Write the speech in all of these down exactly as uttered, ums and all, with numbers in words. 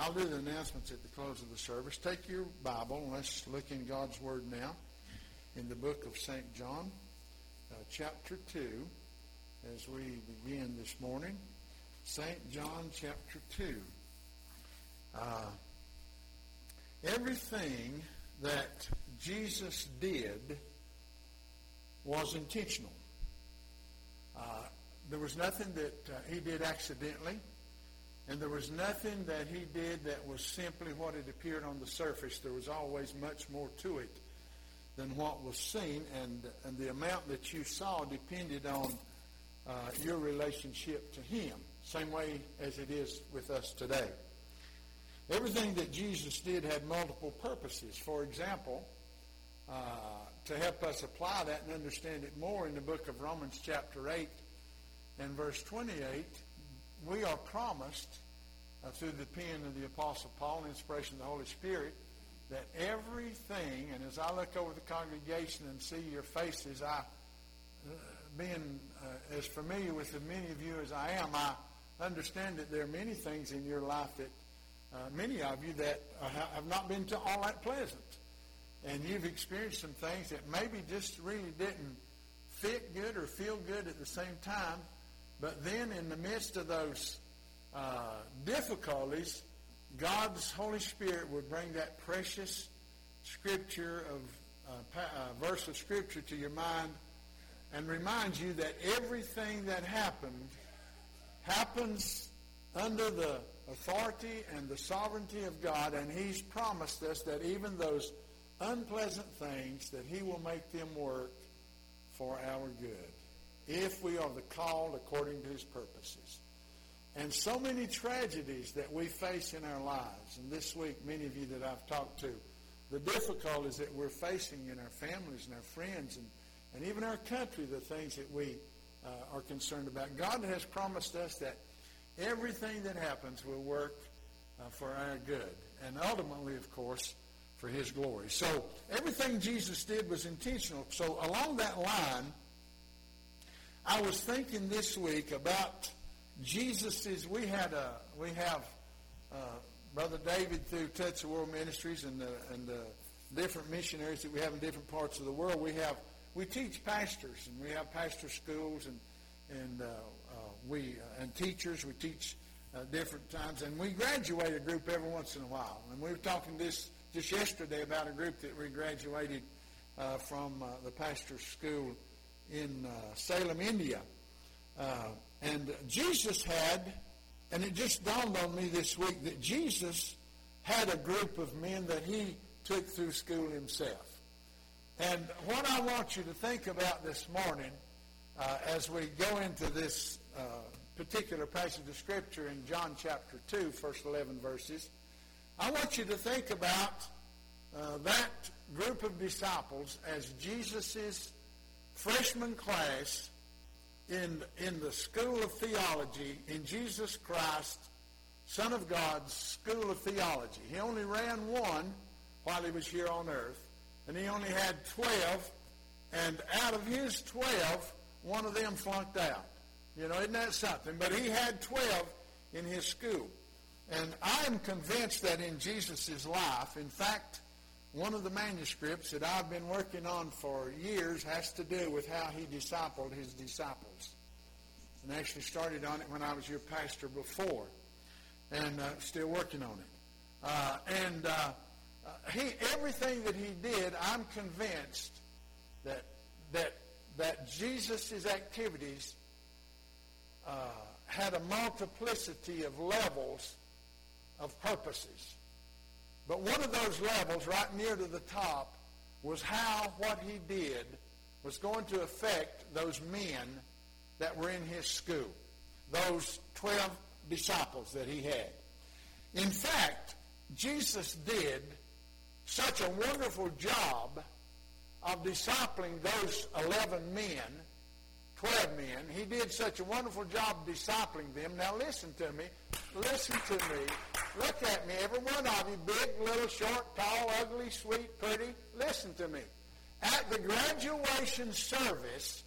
I'll do the announcements at the close of the service. Take your Bible and let's look in God's Word now in the book of Saint John, uh, chapter two, as we begin this morning. Saint John, chapter two. Uh, everything that Jesus did was intentional. Uh, there was nothing that uh, he did accidentally. And there was nothing that he did that was simply what it appeared on the surface. There was always much more to it than what was seen, and, and the amount that you saw depended on uh, your relationship to him, same way as it is with us today. Everything that Jesus did had multiple purposes. For example, uh, to help us apply that and understand it more, in the book of Romans chapter eight and verse twenty-eight, we are promised uh, through the pen of the Apostle Paul and inspiration of the Holy Spirit that everything, and as I look over the congregation and see your faces, I, uh, being uh, as familiar with as many of you as I am, I understand that there are many things in your life that uh, many of you that uh, have not been to all that pleasant. And you've experienced some things that maybe just really didn't fit good or feel good at the same time. But then in the midst of those uh, difficulties, God's Holy Spirit would bring that precious scripture of uh, pa- uh, verse of scripture to your mind and remind you that everything that happened happens under the authority and the sovereignty of God, and he's promised us that even those unpleasant things, that he will make them work for our good, if we are the called according to his purposes. And so many tragedies that we face in our lives, and this week many of you that I've talked to, the difficulties that we're facing in our families and our friends and, and even our country, the things that we uh, are concerned about. God has promised us that everything that happens will work uh, for our good, and ultimately, of course, for his glory. So everything Jesus did was intentional. So along that line, I was thinking this week about Jesus's. We had a we have uh, Brother David through Touch the World Ministries and the and the different missionaries that we have in different parts of the world. We have we teach pastors, and we have pastor schools and and uh, uh, we uh, and teachers. We teach uh, different times, and we graduate a group every once in a while. And we were talking this just yesterday about a group that we graduated uh, from uh, the pastor's school in uh, Salem, India. Uh, and Jesus had, and it just dawned on me this week, that Jesus had a group of men that he took through school himself. And what I want you to think about this morning, uh, as we go into this uh, particular passage of Scripture in John chapter two, first eleven verses, I want you to think about uh, that group of disciples as Jesus's freshman class in, in the School of Theology in Jesus Christ, Son of God's School of Theology. He only ran one while he was here on earth, and he only had twelve, and out of his twelve, one of them flunked out. You know, isn't that something? But he had twelve in his school. And I am convinced that in Jesus' life, in fact, one of the manuscripts that I've been working on for years has to do with how he discipled his disciples. And actually started on it when I was your pastor before, and uh, still working on it. Uh, and uh, uh, he, everything that he did, I'm convinced that that that Jesus' activities uh, had a multiplicity of levels of purposes. But one of those levels, right near to the top, was how what he did was going to affect those men that were in his school, those twelve disciples that he had. In fact, Jesus did such a wonderful job of discipling those eleven men, twelve men. He did such a wonderful job of discipling them. Now listen to me. Listen to me. Look at me. Every one of you, big, little, short, tall, ugly, sweet, pretty. Listen to me. At the graduation service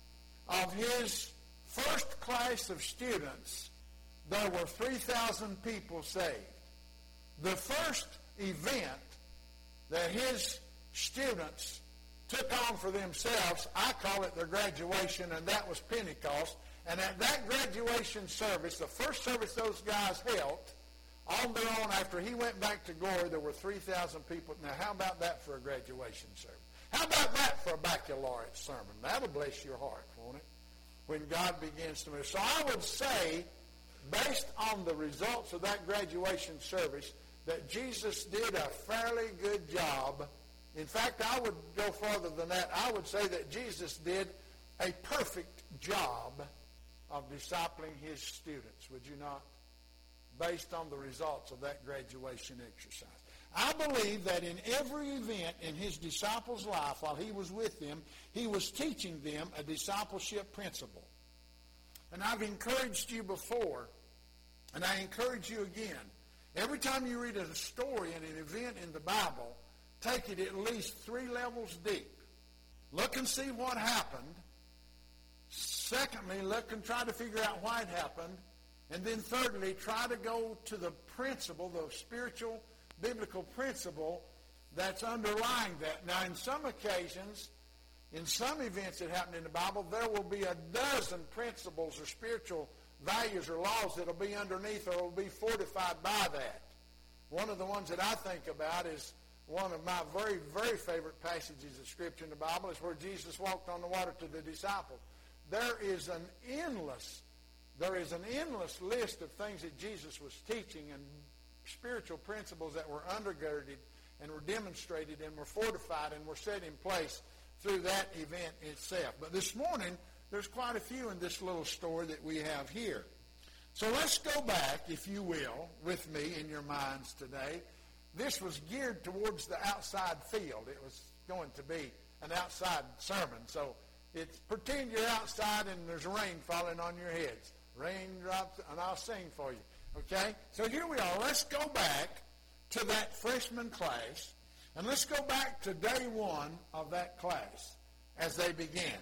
of his first class of students, there were three thousand people saved. the first event that his students took on for themselves, I call it their graduation, and that was Pentecost. And at that graduation service, the first service those guys held, on their own, after he went back to glory, there were three thousand people. Now, how about that for a graduation service? How about that for a baccalaureate sermon? That'll bless your heart, won't it? When God begins to move. So I would say, based on the results of that graduation service, that Jesus did a fairly good job. In fact, I would go further than that. I would say that Jesus did a perfect job of discipling his students. Would you not? Based on the results of that graduation exercise. I believe that in every event in his disciples' life while he was with them, he was teaching them a discipleship principle. And I've encouraged you before, and I encourage you again. Every time you read a story and an event in the Bible, take it at least three levels deep. Look and see what happened. Secondly, look and try to figure out why it happened. And then thirdly, try to go to the principle, the spiritual, biblical principle that's underlying that. Now, in some occasions, in some events that happen in the Bible, there will be a dozen principles or spiritual values or laws that will be underneath or will be fortified by that. One of the ones that I think about is one of my very, very favorite passages of Scripture in the Bible is where Jesus walked on the water to the disciples. There is an endless There is an endless list of things that Jesus was teaching and spiritual principles that were undergirded and were demonstrated and were fortified and were set in place through that event itself. But this morning, there's quite a few in this little story that we have here. So let's go back, if you will, with me in your minds today. This was geared towards the outside field. It was going to be an outside sermon. So it's pretend you're outside and there's rain falling on your heads. Raindrops, and I'll sing for you. Okay? So here we are. Let's go back to that freshman class, and let's go back to day one of that class as they began.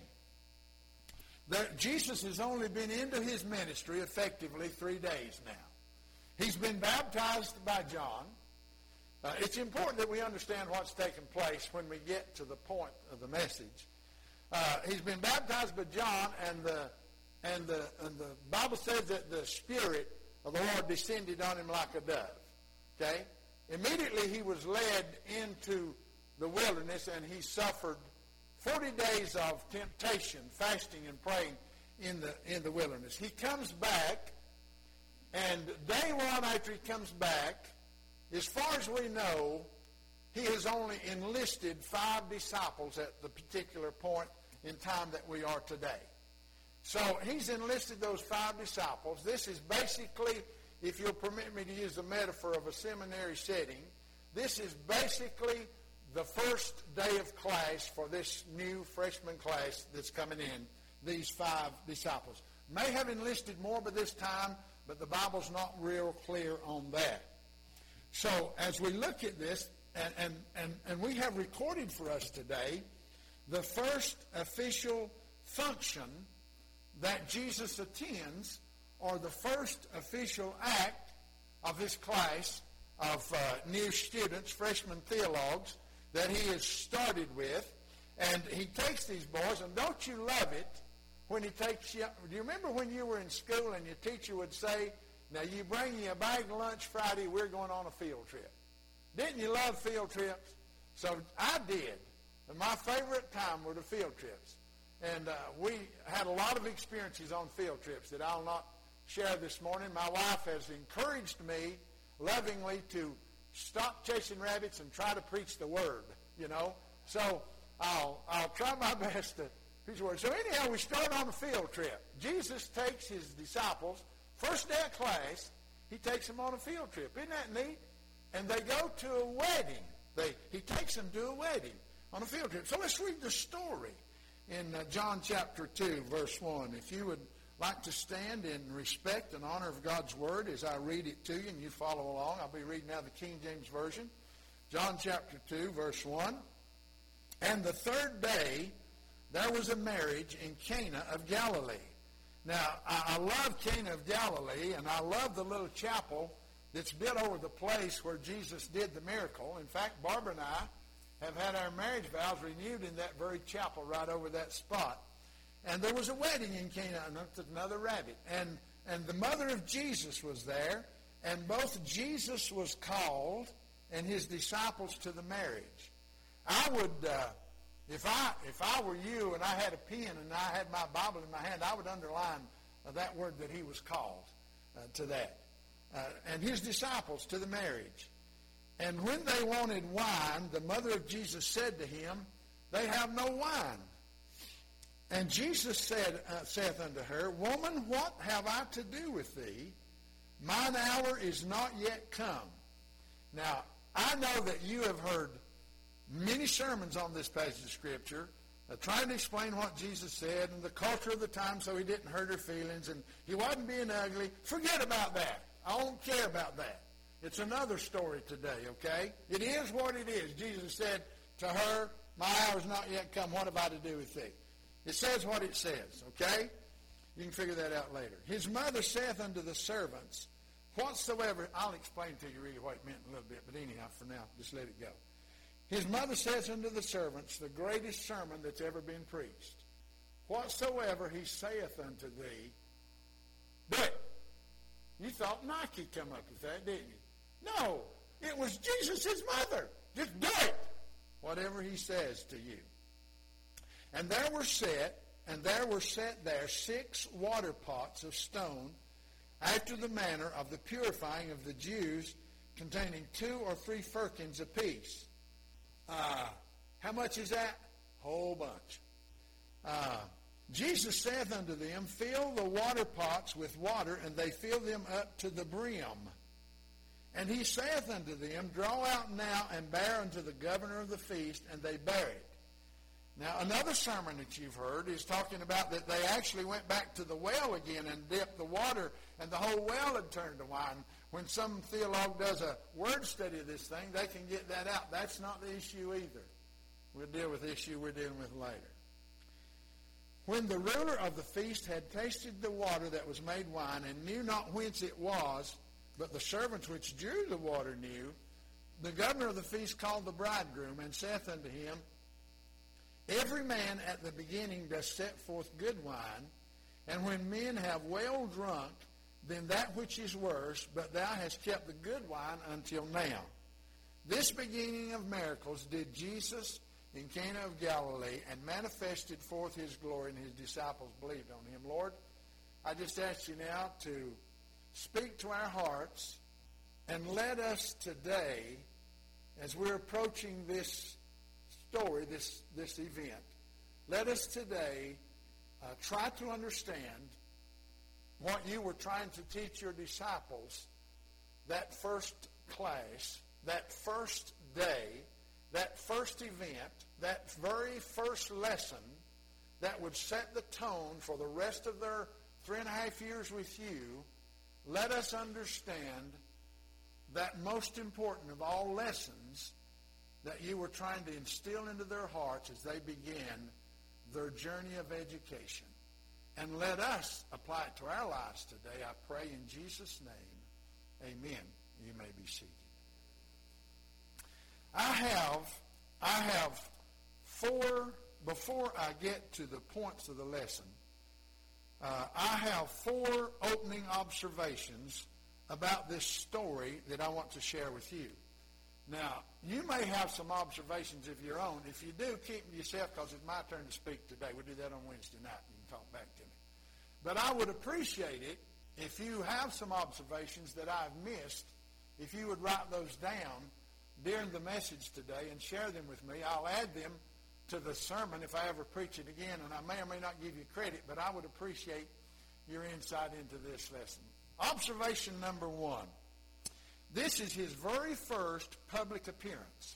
The, Jesus has only been into his ministry effectively three days now. He's been baptized by John. Uh, it's important that we understand what's taking place when we get to the point of the message. Uh, he's been baptized by John, and the And the, and the Bible says that the Spirit of the Lord descended on him like a dove. Okay? Immediately he was led into the wilderness and he suffered forty days of temptation, fasting and praying in the, in the wilderness. He comes back, and day one after he comes back, as far as we know, he has only enlisted five disciples at the particular point in time that we are today. So he's enlisted those five disciples. This is basically, if you'll permit me to use the metaphor of a seminary setting, this is basically the first day of class for this new freshman class that's coming in, these five disciples. May have enlisted more by this time, but the Bible's not real clear on that. So as we look at this, and, and, and, and we have recorded for us today the first official function that Jesus attends, or the first official act of this class of uh, new students, freshman theologues, that he has started with. And he takes these boys, and don't you love it when he takes you, do you remember when you were in school and your teacher would say, now you bring you a bag of lunch Friday, we're going on a field trip. Didn't you love field trips? So I did. And my favorite time were the field trips. And uh, we had a lot of experiences on field trips that I'll not share this morning. My wife has encouraged me lovingly to stop chasing rabbits and try to preach the word, you know. So I'll I'll try my best to preach the word. So anyhow, we start on a field trip. Jesus takes his disciples, first day of class, he takes them on a field trip. Isn't that neat? And they go to a wedding. They He takes them to a wedding on a field trip. So let's read the story in uh, John chapter two, verse one. If you would like to stand in respect and honor of God's word as I read it to you and you follow along, I'll be reading now the King James Version. John chapter two, verse one. And the third day there was a marriage in Cana of Galilee. Now, I, I love Cana of Galilee, and I love the little chapel that's built over the place where Jesus did the miracle. In fact, Barbara and I have had our marriage vows renewed in that very chapel right over that spot. And there was a wedding in Cana, another rabbit. And, and the mother of Jesus was there, and both Jesus was called and his disciples to the marriage. I would, uh, if I if I were you and I had a pen and I had my Bible in my hand, I would underline uh, that word that he was called uh, to that. Uh, and his disciples to the marriage. And when they wanted wine, the mother of Jesus said to him, they have no wine. And Jesus said, uh, saith unto her, Woman, what have I to do with thee? Mine hour is not yet come. Now, I know that you have heard many sermons on this passage of Scripture uh, trying to explain what Jesus said and the culture of the time so he didn't hurt her feelings and he wasn't being ugly. Forget about that. I don't care about that. It's another story today, okay? It is what it is. Jesus said to her, my hour is not yet come. What have I to do with thee? It says what it says, okay? You can figure that out later. His mother saith unto the servants, whatsoever, I'll explain to you really what it meant in a little bit, but anyhow, for now, just let it go. His mother says unto the servants, the greatest sermon that's ever been preached. Whatsoever he saith unto thee, do it. You thought Nike come up with that, didn't you? No, it was Jesus' mother. Just do it. Whatever he says to you. And there were set, and there were set there six water pots of stone, after the manner of the purifying of the Jews, containing two or three firkins apiece. Uh, how much is that? Whole bunch. Uh, Jesus saith unto them, fill the water pots with water, and they fill them up to the brim. And he saith unto them, draw out now and bear unto the governor of the feast, and they bear it. Now, another sermon that you've heard is talking about that they actually went back to the well again and dipped the water, and the whole well had turned to wine. When some theologue does a word study of this thing, they can get that out. That's not the issue either. We'll deal with the issue we're dealing with later. When the ruler of the feast had tasted the water that was made wine, and knew not whence it was, but the servants which drew the water knew, the governor of the feast called the bridegroom, and saith unto him, every man at the beginning does set forth good wine, and when men have well drunk, then that which is worse, but thou hast kept the good wine until now. This beginning of miracles did Jesus in Cana of Galilee, and manifested forth his glory, and his disciples believed on him. Lord, I just ask you now to speak to our hearts, and let us today, as we're approaching this story, this, this event, let us today uh, try to understand what you were trying to teach your disciples that first class, that first day, that first event, that very first lesson that would set the tone for the rest of their three and a half years with you. Let us understand that most important of all lessons that you were trying to instill into their hearts as they began their journey of education. And let us apply it to our lives today. I pray in Jesus' name. Amen. You may be seated. I have, I have four, before I get to the points of the lesson, uh, I have four opening observations about this story that I want to share with you. Now, you may have some observations of your own. If you do, keep them yourself, because it's my turn to speak today. We'll do that on Wednesday night. You can talk back to me. But I would appreciate it if you have some observations that I've missed, if you would write those down during the message today and share them with me. I'll add them to the sermon if I ever preach it again, and I may or may not give you credit, but I would appreciate your insight into this lesson. Observation number one. This is his very first public appearance.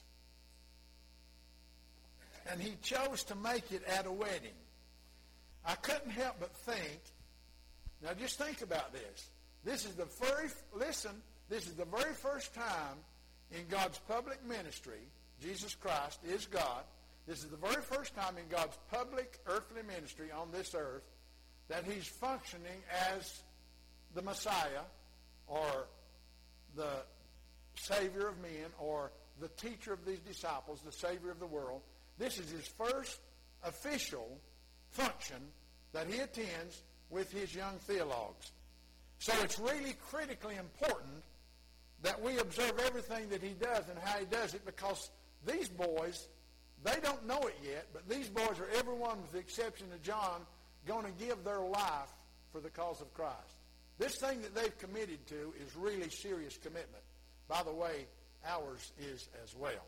And he chose to make it at a wedding. I couldn't help but think, now just think about this. This is the very, listen, this is the very first time in God's public ministry, Jesus Christ is God. This is the very first time in God's public earthly ministry on this earth that he's functioning as the Messiah or the Savior of men, or the teacher of these disciples, the Savior of the world. This is his first official function that he attends with his young theologues. So it's really critically important that we observe everything that he does and how he does it, because these boys, they don't know it yet, but these boys are, everyone with the exception of John, going to give their life for the cause of Christ. This thing that they've committed to is really serious commitment. By the way, ours is as well.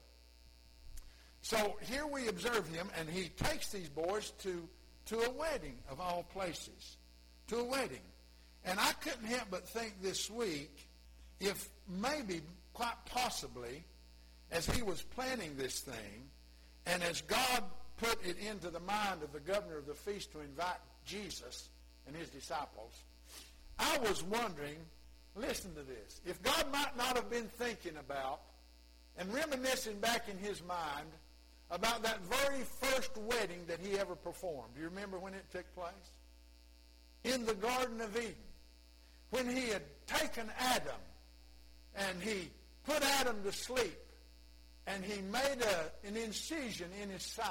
So here we observe him, and he takes these boys to, to a wedding of all places. To a wedding. And I couldn't help but think this week, if maybe, quite possibly, as he was planning this thing, and as God put it into the mind of the governor of the feast to invite Jesus and his disciples, I was wondering, listen to this, if God might not have been thinking about and reminiscing back in his mind about that very first wedding that he ever performed. Do you remember when it took place? In the Garden of Eden, when he had taken Adam and he put Adam to sleep, and he made a, an incision in his side,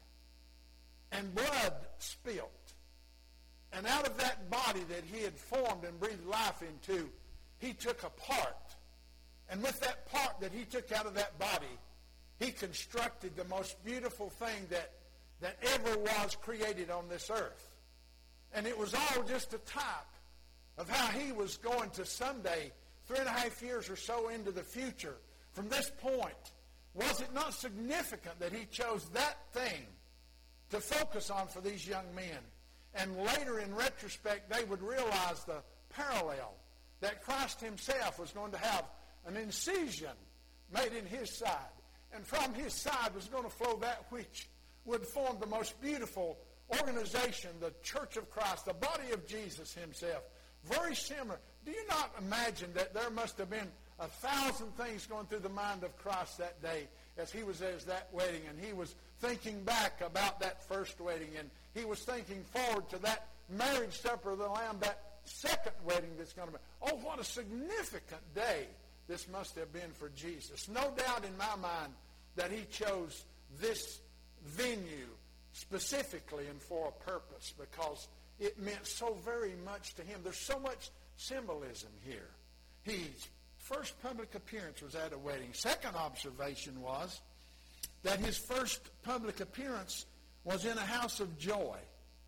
and blood spilt. And out of that body that he had formed and breathed life into, he took a part. And with that part that he took out of that body, he constructed the most beautiful thing that, that ever was created on this earth. And it was all just a type of how he was going to someday, three and a half years or so into the future, from this point, was it not significant that he chose that thing to focus on for these young men? And later, in retrospect, they would realize the parallel that Christ himself was going to have an incision made in his side. And from his side was going to flow that which would form the most beautiful organization, the Church of Christ, the body of Jesus himself. Very similar. Do you not imagine that there must have been a thousand things going through the mind of Christ that day as he was at that wedding, and he was thinking back about that first wedding, and he was thinking forward to that marriage supper of the Lamb, that second wedding that's going to be. Oh, what a significant day this must have been for Jesus. No doubt in my mind that he chose this venue specifically and for a purpose, because it meant so very much to him. There's so much symbolism here. His first public appearance was at a wedding. Second observation was that his first public appearance was in a house of joy.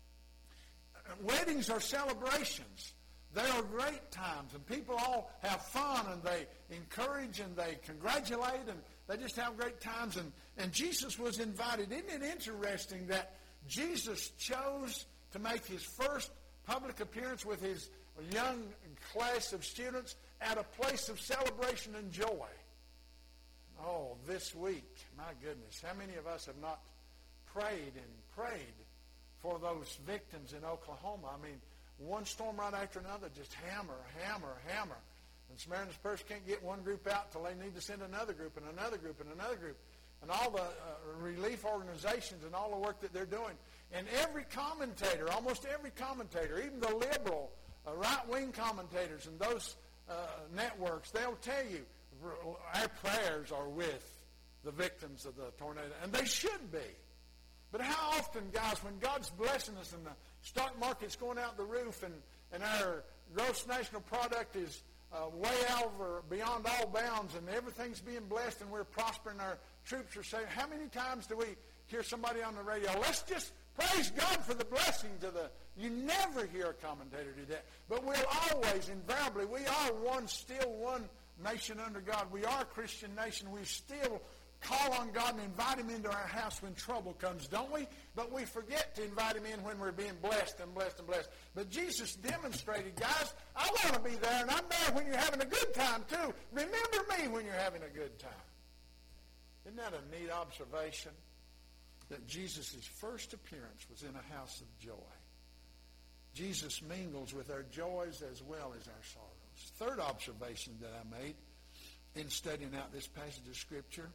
Weddings are celebrations. They are great times, and people all have fun, and they encourage, and they congratulate, and they just have great times. And, and Jesus was invited. Isn't it interesting that Jesus chose to make his first public appearance with his young class of students at a place of celebration and joy? Oh, this week, my goodness, how many of us have not prayed and prayed for those victims in Oklahoma? I mean, one storm right after another, just hammer, hammer, hammer. And Samaritan's Purse can't get one group out till they need to send another group and another group and another group. And all the uh, relief organizations and all the work that they're doing. And every commentator, almost every commentator, even the liberal, uh, right-wing commentators and those uh, networks, they'll tell you our prayers are with the victims of the tornado. And they should be. But how often, guys, when God's blessing us and the stock market's going out the roof and, and our gross national product is uh, way over beyond all bounds and everything's being blessed and we're prospering, our troops are saying, how many times do we hear somebody on the radio, let's just praise God for the blessings of the... You never hear a commentator do that. But we'll always, invariably, we are one, still one nation under God. We are a Christian nation. We still call on God and invite him into our house when trouble comes, don't we? But we forget to invite him in when we're being blessed and blessed and blessed. But Jesus demonstrated, guys, I want to be there, and I'm there when you're having a good time, too. Remember me when you're having a good time. Isn't that a neat observation? That Jesus' first appearance was in a house of joy. Jesus mingles with our joys as well as our sorrows. Third observation that I made in studying out this passage of Scripture,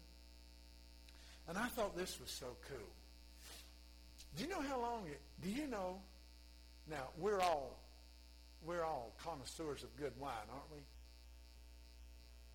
and I thought this was so cool. Do you know how long it, do you know, now we're all, we're all connoisseurs of good wine, aren't we?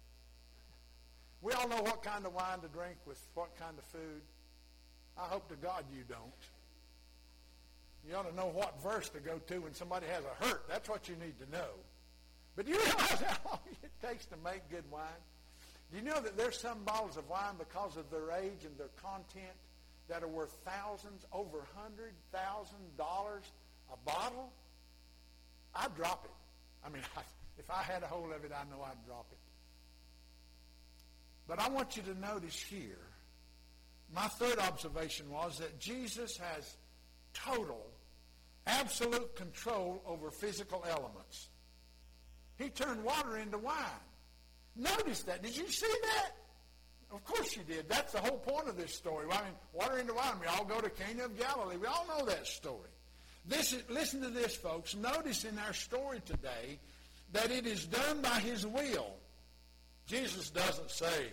y'all know what kind of wine to drink with what kind of food? I hope to God you don't. You ought to know what verse to go to when somebody has a hurt. That's what you need to know. But do you realize how long it takes to make good wine? Do you know that there's some bottles of wine, because of their age and their content, that are worth thousands, over one hundred thousand dollars a bottle? I'd drop it. I mean, I, if I had a hold of it, I know I'd drop it. But I want you to notice here, my third observation was that Jesus has total, absolute control over physical elements. He turned water into wine. Notice that. Did you see that? Of course you did. That's the whole point of this story. I mean, water into wine. We all go to Cana of Galilee. We all know that story. This is, listen to this, folks. Notice in our story today that it is done by his will. Jesus doesn't say,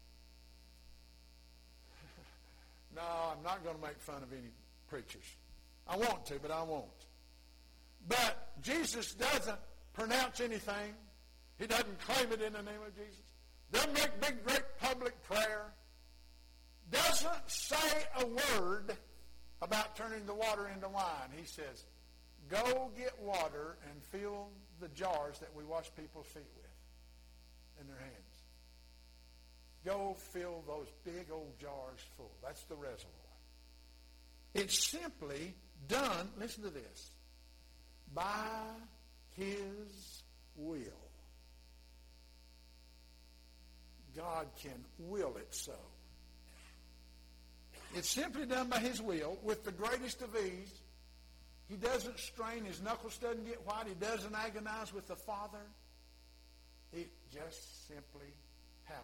no, I'm not going to make fun of any preachers. I want to, but I won't. But Jesus doesn't pronounce anything. He doesn't claim it in the name of Jesus. Doesn't make big, great public prayer. Doesn't say a word about turning the water into wine. He says, go get water and fill the jars that we wash people's feet with in their hands. Go fill those big old jars full. That's the reservoir. It's simply done, listen to this, by his will. God can will it so. It's simply done by his will with the greatest of ease. He doesn't strain. His knuckles doesn't get white. He doesn't agonize with the Father. It just simply happens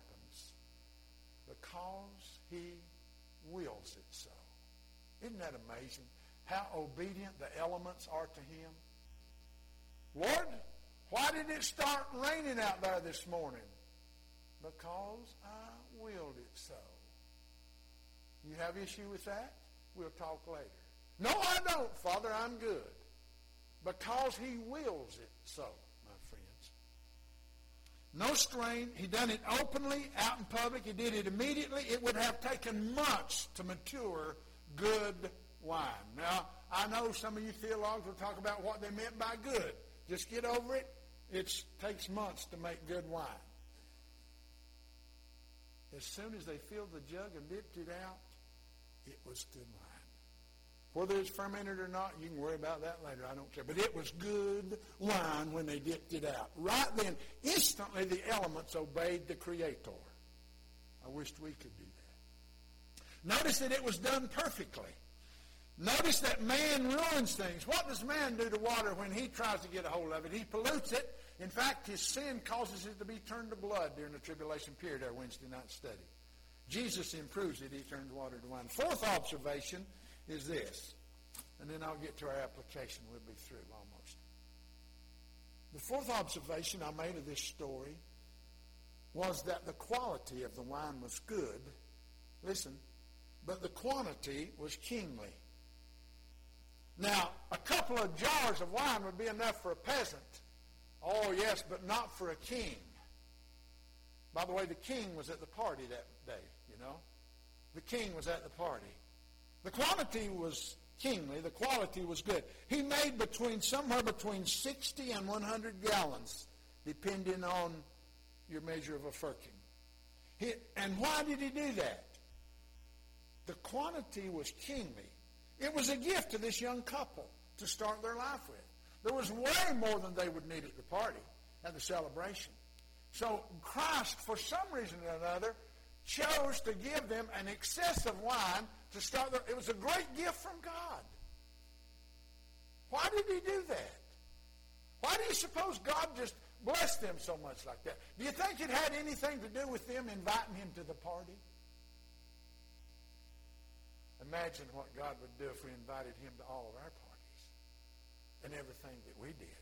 because he wills it so. Isn't that amazing? How obedient the elements are to him. Lord, why did it start raining out there this morning? Because I willed it so. You have issue with that? We'll talk later. No, I don't, Father. I'm good. Because he wills it so, my friends. No strain. He done it openly, out in public. He did it immediately. It would have taken months to mature good wine. Now, I know some of you theologians will talk about what they meant by good. Just get over it. It takes months to make good wine. As soon as they filled the jug and dipped it out, it was good wine. Whether it's fermented or not, you can worry about that later. I don't care. But it was good wine when they dipped it out. Right then, instantly the elements obeyed the Creator. I wished we could do that. Notice that it was done perfectly. Notice that man ruins things. What does man do to water when he tries to get a hold of it? He pollutes it. In fact, his sin causes it to be turned to blood during the tribulation period, our Wednesday night study. Jesus improves it. He turns water to wine. Fourth observation is this, and then I'll get to our application. We'll be through almost. The fourth observation I made of this story was that the quality of the wine was good. Listen, but the quantity was kingly. Now, a couple of jars of wine would be enough for a peasant. Oh, yes, but not for a king. By the way, the king was at the party that day, you know. The king was at the party. The quantity was kingly. The quality was good. He made between somewhere between sixty and one hundred gallons, depending on your measure of a firkin. He, and why did he do that? The quantity was kingly. It was a gift to this young couple to start their life with. There was way more than they would need at the party, at the celebration. So Christ, for some reason or another, chose to give them an excess of wine to start their... It was a great gift from God. Why did he do that? Why do you suppose God just blessed them so much like that? Do you think it had anything to do with them inviting him to the party? Imagine what God would do if we invited him to all of our parties and everything that we did.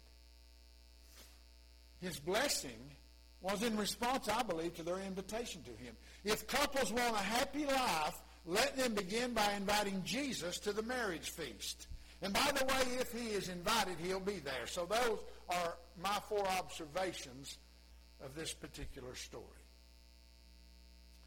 His blessing was in response, I believe, to their invitation to him. If couples want a happy life, let them begin by inviting Jesus to the marriage feast. And by the way, if he is invited, he'll be there. So those are my four observations of this particular story.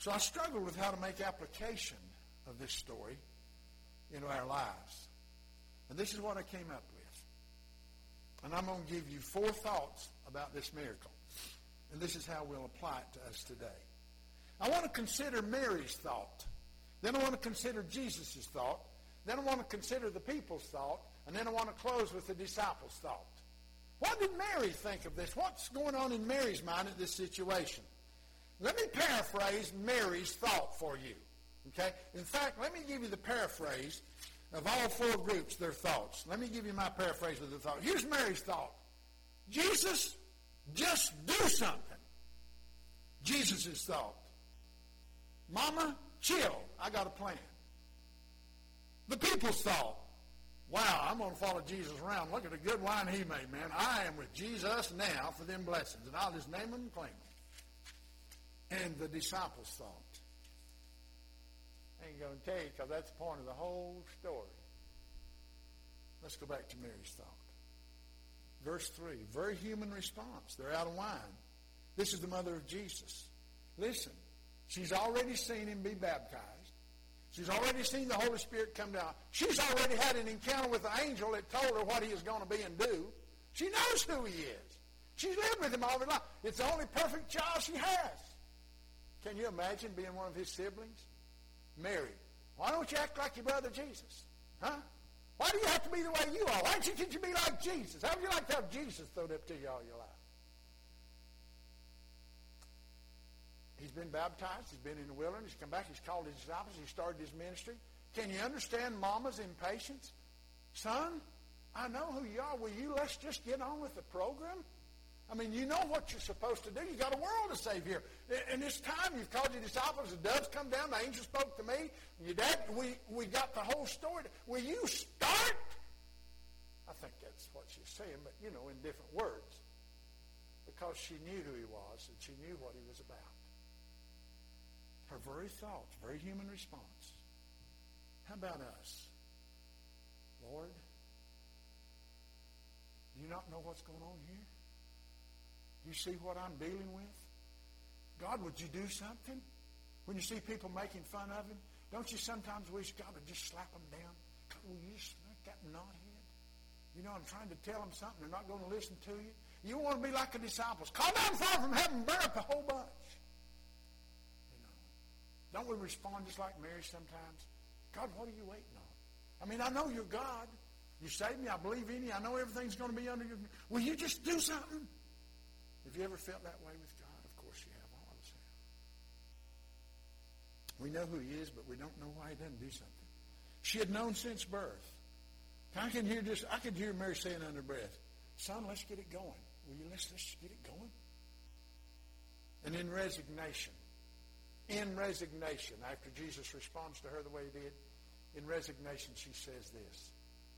So I struggled with how to make application of this story into our lives. And this is what I came up with. And I'm going to give you four thoughts about this miracle. And this is how we'll apply it to us today. I want to consider Mary's thought. Then I want to consider Jesus' thought. Then I want to consider the people's thought. And then I want to close with the disciples' thought. What did Mary think of this? What's going on in Mary's mind at this situation? Let me paraphrase Mary's thought for you. Okay? In fact, let me give you the paraphrase of all four groups, their thoughts. Let me give you my paraphrase of the thought. Here's Mary's thought. Jesus, just do something. Jesus' thought. Mama, chill. I got a plan. The people's thought. Wow, I'm going to follow Jesus around. Look at the good wine he made, man. I am with Jesus now for them blessings. And I'll just name them and claim them. And the disciples thought. I ain't going to tell you because that's the point of the whole story. Let's go back to Mary's thought. Verse three, very human response. They're out of wine. This is the mother of Jesus. Listen, she's already seen him be baptized. She's already seen the Holy Spirit come down. She's already had an encounter with the angel that told her what he is going to be and do. She knows who he is. She's lived with him all her life. It's the only perfect child she has. Can you imagine being one of his siblings? Mary, why don't you act like your brother Jesus? Huh? Why do you have to be the way you are? Why don't you, can't you be like Jesus? How would you like to have Jesus thrown up to you all your life? He's been baptized. He's been in the wilderness. He's come back. He's called his disciples. He started his ministry. Can you understand Mama's impatience? Son, I know who you are. Will you let's just get on with the program? I mean, you know what you're supposed to do. You got a world to save here. In this time, you've called your disciples. The doves come down. The angel spoke to me. Your dad, we, we got the whole story. Will you start? I think that's what she's saying, but, you know, in different words. Because she knew who he was and she knew what he was about. Her very thoughts, very human response. How about us? Lord, do you not know what's going on here? You see what I'm dealing with? God, would you do something? When you see people making fun of him, don't you sometimes wish God would just slap them down? God, will you smack that knothead? You know, I'm trying to tell them something. They're not going to listen to you. You want to be like the disciples. Call down fire from heaven, burn up the whole bunch. You know, don't we respond just like Mary sometimes? God, what are you waiting on? I mean, I know you're God. You saved me. I believe in you. I know everything's going to be under your... Will you just do something? Have you ever felt that way with God? Of course you have. All of us have. We know who he is, but we don't know why he doesn't do something. She had known since birth. I can hear this. I could hear Mary saying under breath, son, let's get it going. Will you let's, let's get it going? And in resignation, in resignation, after Jesus responds to her the way he did, in resignation she says this.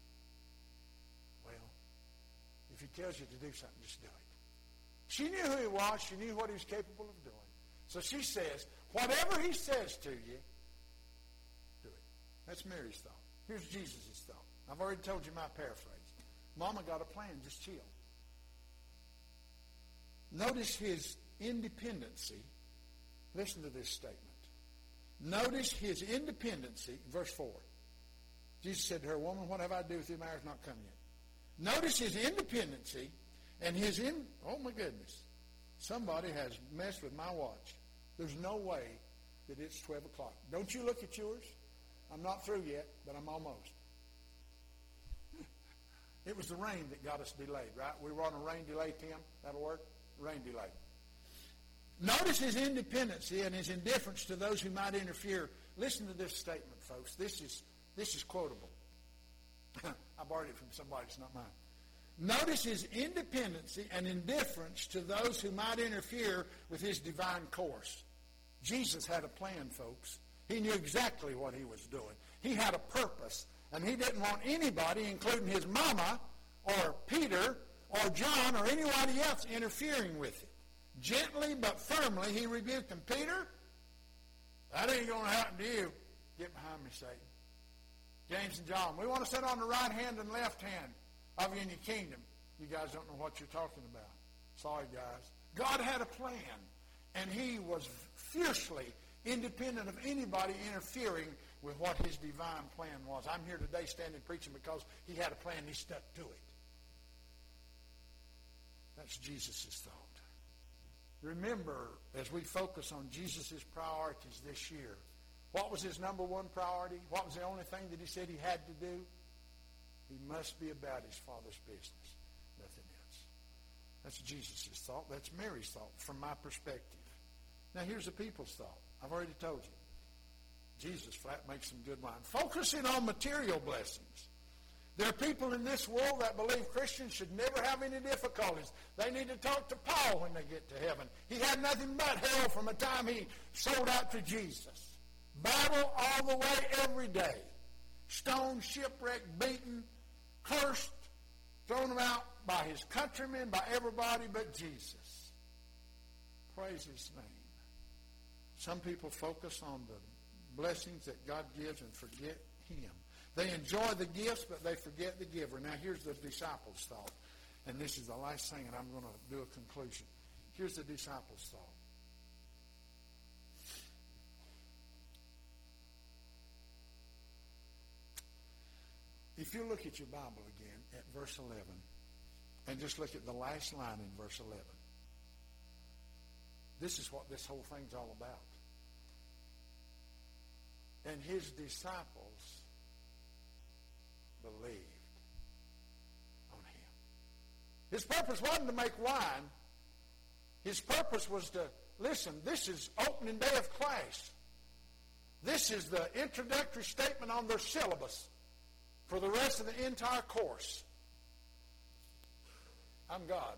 Well, if he tells you to do something, just do it. She knew who he was. She knew what he was capable of doing. So she says, whatever he says to you, do it. That's Mary's thought. Here's Jesus' thought. I've already told you my paraphrase. Mama got a plan. Just chill. Notice his independency. Listen to this statement. Notice his independency. Verse four. Jesus said to her, woman, what have I to do with you? My hour has not come yet. Notice his independency. And his in, oh my goodness, somebody has messed with my watch. There's no way that it's twelve o'clock. Don't you look at yours. I'm not through yet, but I'm almost. It was the rain that got us delayed, right? We were on a rain delay, Tim. That'll work? Rain delay. Notice his independency and his indifference to those who might interfere. Listen to this statement, folks. This is, this is quotable. I borrowed it from somebody. It's not mine. Notice his independency and indifference to those who might interfere with his divine course. Jesus had a plan, folks. He knew exactly what he was doing. He had a purpose, and he didn't want anybody, including his mama or Peter or John or anybody else, interfering with it. Gently but firmly, he rebuked them. Peter, that ain't going to happen to you. Get behind me, Satan. James and John, we want to sit on the right hand and left hand of you in your kingdom. You guys don't know what you're talking about. Sorry, guys. God had a plan, and he was fiercely independent of anybody interfering with what his divine plan was. I'm here today standing preaching because he had a plan and he stuck to it. That's Jesus' thought. Remember, as we focus on Jesus' priorities this year, what was his number one priority? What was the only thing that he said he had to do? He must be about his Father's business. Nothing else. That's Jesus' thought. That's Mary's thought from my perspective. Now here's the people's thought. I've already told you. Jesus flat makes some good wine. Focusing on material blessings. There are people in this world that believe Christians should never have any difficulties. They need to talk to Paul when they get to heaven. He had nothing but hell from the time he sold out to Jesus. Battle all the way every day. Stoned, shipwrecked, beaten, cursed, thrown out by his countrymen, by everybody but Jesus. Praise his name. Some people focus on the blessings that God gives and forget him. They enjoy the gifts, but they forget the giver. Now, here's the disciples' thought. And this is the last thing, and I'm going to do a conclusion. Here's the disciples' thought. If you look at your Bible again at verse eleven, and just look at the last line in verse eleven, this is what this whole thing's all about. And his disciples believed on him. His purpose wasn't to make wine. His purpose was to, listen, this is opening day of class. This is the introductory statement on their syllabus for the rest of the entire course. I'm God.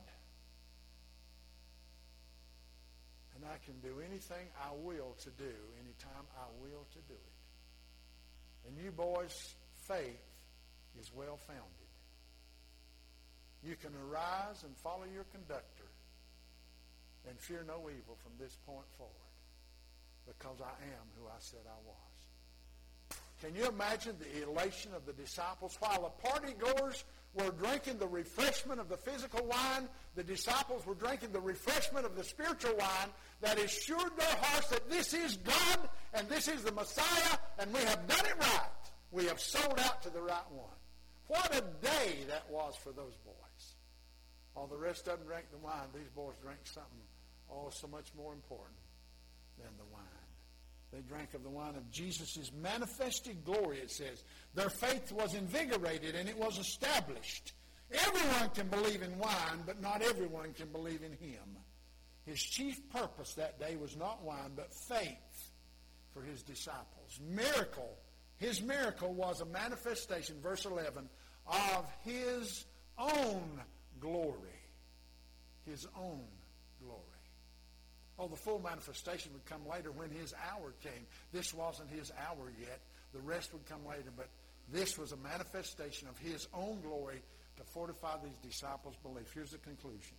And I can do anything I will to do anytime I will to do it. And you boys' faith is well-founded. You can arise and follow your conductor and fear no evil from this point forward, because I am who I said I was. Can you imagine the elation of the disciples? While the partygoers were drinking the refreshment of the physical wine, the disciples were drinking the refreshment of the spiritual wine that assured their hearts that this is God and this is the Messiah, and we have done it right. We have sold out to the right one. What a day that was for those boys. All the rest of them drank the wine. These boys drank something, oh, so much more important than the wine. They drank of the wine of Jesus' manifested glory, it says. Their faith was invigorated and it was established. Everyone can believe in wine, but not everyone can believe in him. His chief purpose that day was not wine, but faith for his disciples. Miracle. His miracle was a manifestation, verse eleven, of his own glory. His own glory. Oh, the full manifestation would come later when his hour came. This wasn't his hour yet. The rest would come later, but this was a manifestation of his own glory to fortify these disciples' belief. Here's the conclusion.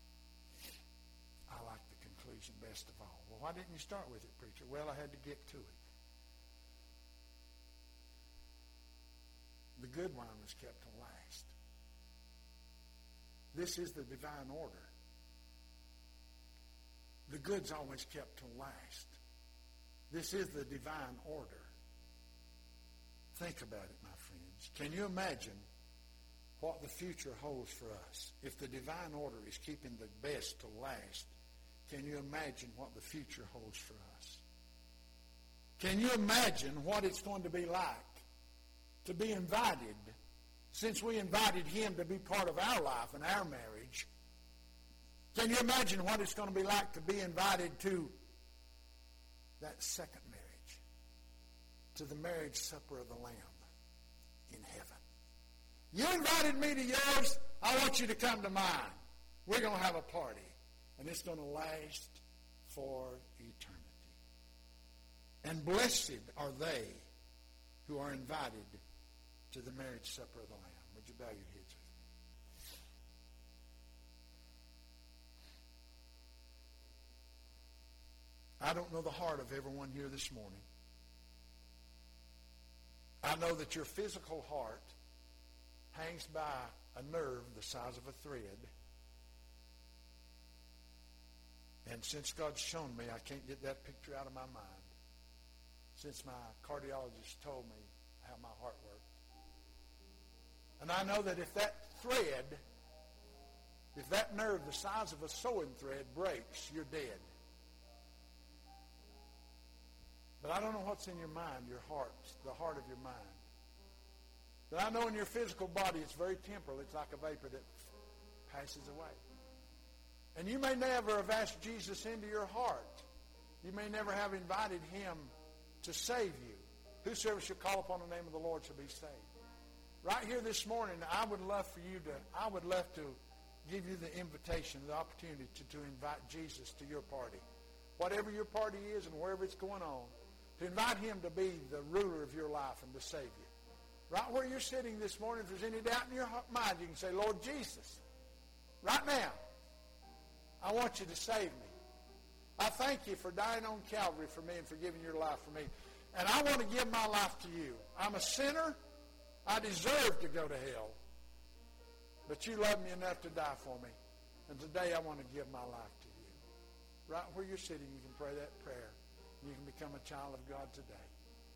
I like the conclusion best of all. Well, why didn't you start with it, preacher? Well, I had to get to it. The good wine was kept to last. This is the divine order. The good's always kept to last. This is the divine order. Think about it, my friends. Can you imagine what the future holds for us? If the divine order is keeping the best to last, can you imagine what the future holds for us? Can you imagine what it's going to be like to be invited, since we invited him to be part of our life and our marriage? Can you imagine what it's going to be like to be invited to that second marriage, to the marriage supper of the Lamb in heaven? You invited me to yours. I want you to come to mine. We're going to have a party, and it's going to last for eternity. And blessed are they who are invited to the marriage supper of the Lamb. Would you bow your heads with me? I don't know the heart of everyone here this morning. I know that your physical heart hangs by a nerve the size of a thread. And since God's shown me, I can't get that picture out of my mind. since my cardiologist told me how my heart worked. And I know that if that thread, if that nerve the size of a sewing thread breaks, you're dead. But I don't know what's in your mind, your heart, the heart of your mind. But I know in your physical body it's very temporal. It's like a vapor that passes away. And you may never have asked Jesus into your heart. You may never have invited him to save you. Whosoever shall call upon the name of the Lord shall be saved. Right here this morning, I would love for you to, I would love to give you the invitation, the opportunity to, to invite Jesus to your party. Whatever your party is and wherever it's going on, to invite him to be the ruler of your life and to save you. Right where you're sitting this morning, if there's any doubt in your mind, you can say, Lord Jesus, right now, I want you to save me. I thank you for dying on Calvary for me and for giving your life for me. And I want to give my life to you. I'm a sinner. I deserve to go to hell. But you love me enough to die for me. And today I want to give my life to you. Right where you're sitting, you can pray that prayer. You can become a child of God today.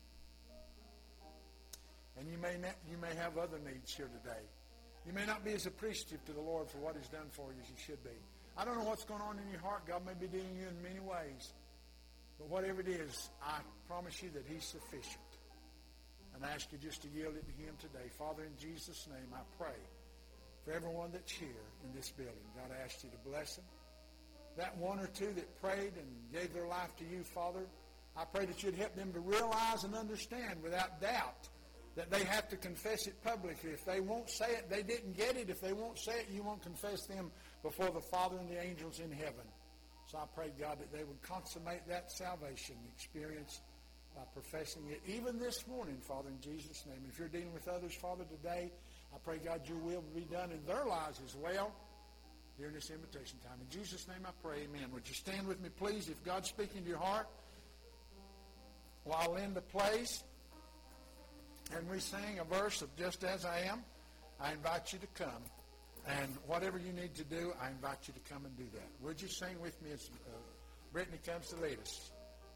And you may not, you may have other needs here today. You may not be as appreciative to the Lord for what he's done for you as you should be. I don't know what's going on in your heart. God may be dealing with you in many ways. But whatever it is, I promise you that he's sufficient. And I ask you just to yield it to him today. Father, in Jesus' name, I pray for everyone that's here in this building. God, I ask you to bless them. That one or two that prayed and gave their life to you, Father, I pray that you'd help them to realize and understand without doubt that they have to confess it publicly. If they won't say it, they didn't get it. If they won't say it, you won't confess them before the Father and the angels in heaven. So I pray, God, that they would consummate that salvation experience by professing it even this morning, Father, in Jesus' name. And if you're dealing with others, Father, today, I pray, God, your will be done in their lives as well during this invitation time. In Jesus' name I pray, amen. Would you stand with me, please? If God's speaking to your heart, while Linda plays and we sing a verse of Just As I Am, I invite you to come. And whatever you need to do, I invite you to come and do that. Would you sing with me as uh, Brittany comes to lead us?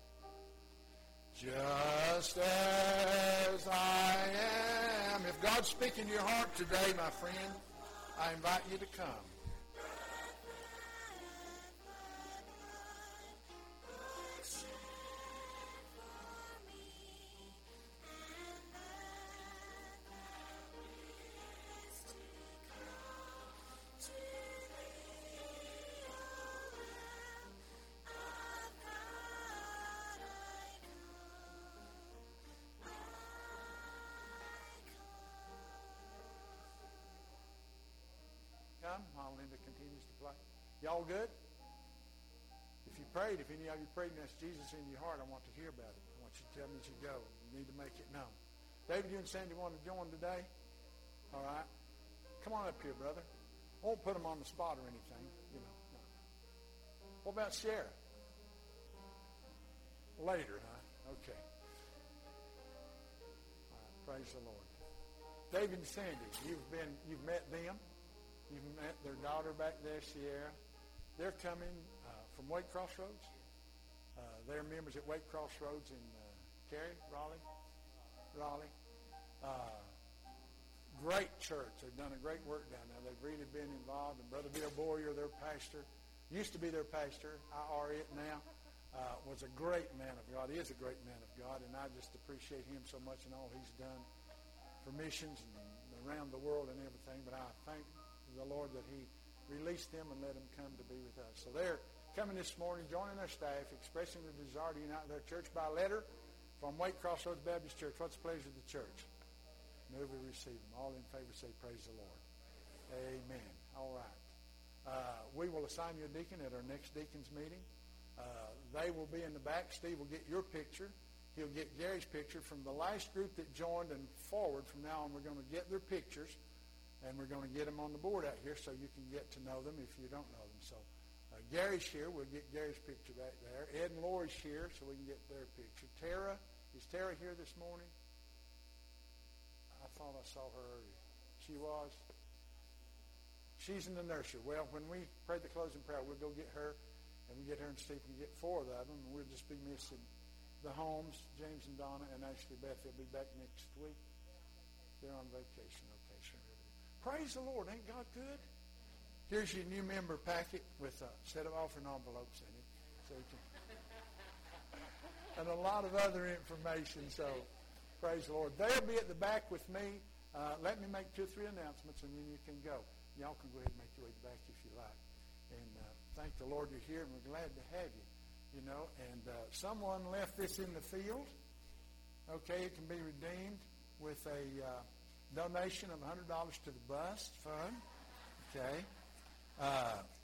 Just as I am. If God's speaking to your heart today, my friend, I invite you to come. While Linda continues to play. Y'all good? If you prayed, if any of you prayed and asked Jesus into your heart, I want to hear about it. I want you to tell me as you go. You need to make it known. David, you and Sandy want to join today? All right. Come on up here, brother. I won't put them on the spot or anything. You know. No. What about Sharon? Later, huh? Okay. All right. Praise the Lord. David and Sandy, you've been, you've met them. You've met their daughter back there, Sierra. They're coming uh, from Wake Crossroads. Uh, they're members at Wake Crossroads in uh, Cary, Raleigh. Raleigh. Uh, great church. They've done a great work down there. They've really been involved. And Brother Bill Boyer, their pastor, used to be their pastor. I are it now. Uh, was a great man of God. He is a great man of God, and I just appreciate him so much and all he's done for missions and around the world and everything. But I thank the Lord that he released them and let them come to be with us. So they're coming this morning, joining our staff, expressing the desire to unite their church by letter from Wake Crossroads Baptist Church. What's the pleasure of the church? Move we receive them. All in favor say praise the Lord. Amen. All right. Uh, we will assign you a deacon at our next deacon's meeting. Uh, they will be in the back. Steve will get your picture. He'll get Gary's picture. From the last group that joined and forward, from now on, we're going to get their pictures. And we're going to get them on the board out here so you can get to know them if you don't know them. So uh, Gary's here. We'll get Gary's picture back there. Ed and Lori's here so we can get their picture. Tara, is Tara here this morning? I thought I saw her earlier. She was? She's in the nursery. Well, when we pray the closing prayer, we'll go get her, and we'll get her and Steve and get four of them, and we'll just be missing the Holmes, James and Donna, and actually Beth, they'll be back next week. They're on vacation. Okay, sure. Praise the Lord. Ain't God good? Here's your new member packet with a set of offering envelopes in it. So you can, and a lot of other information. So, praise the Lord. They'll be at the back with me. Uh, let me make two or three announcements, and then you can go. Y'all can go ahead and make your way back if you like. And uh, thank the Lord you're here, and we're glad to have you. You know, and uh, someone left this in the field. Okay, it can be redeemed with a uh, donation of one hundred dollars to the bus fund. Okay. Uh,